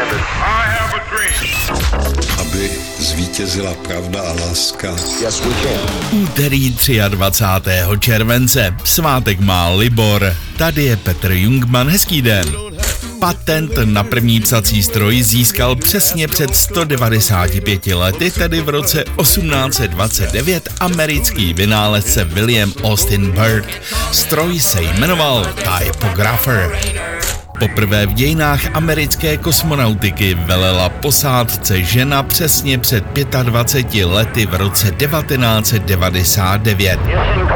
Aby zvítězila pravda a láska. Úterý 23. července. Svátek má Libor. Tady je Petr Jungmann. Hezký den. Patent na první psací stroj získal přesně před 195 lety, tedy v roce 1829, americký vynálezce William Austin Byrd. Stroj se jmenoval Typographer. Poprvé v dějinách americké kosmonautiky velela posádce žena přesně před 25 lety v roce 1999.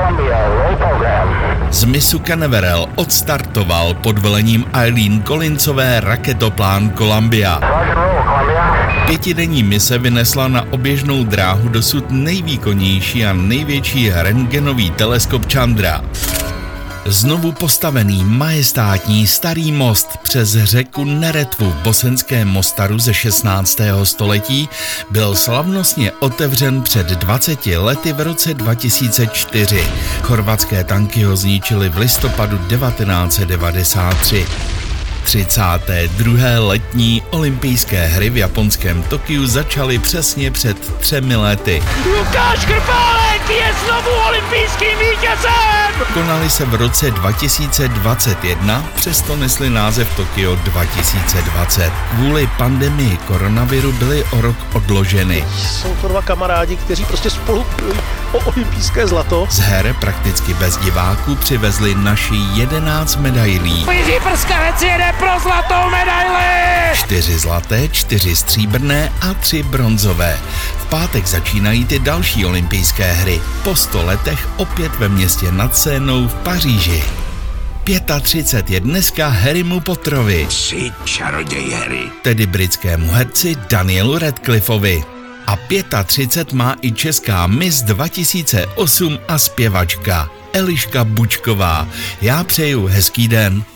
Z mysu Canaveral odstartoval pod velením Eileen Collinsové raketoplán Columbia. Pětidenní mise vynesla na oběžnou dráhu dosud nejvýkonnější a největší rentgenový teleskop Chandra. Znovu postavený majestátní starý most přes řeku Neretvu v bosenském Mostaru ze 16. století byl slavnostně otevřen před 20 lety v roce 2004. Chorvatské tanky ho zničily v listopadu 1993. 32. letní olympijské hry v japonském Tokiu začaly přesně před 3 lety. Lukáš Krpálek je znovu olympijským vítězem! Konaly se v roce 2021, přesto nesly název Tokio 2020. Kvůli pandemii koronaviru byly o rok odloženy. Jsou to dva kamarádi, kteří prostě spolu byli o olympijské zlato. Z her prakticky bez diváků přivezli naši 11 medailí. Jiří Prskavec jede pro zlatou medaili! 4 zlaté, 4 stříbrné a 3 bronzové. V pátek začínají ty další olympijské hry. Po 100 letech opět ve městě nad Sénou v Paříži. 35 je dneska Harrymu Potterovi. 3 čaroděj Harry. Tedy britskému herci Danielu Radcliffovi. A 35 má i česká Miss 2008 a zpěvačka Eliška Bučková. Já přeju hezký den.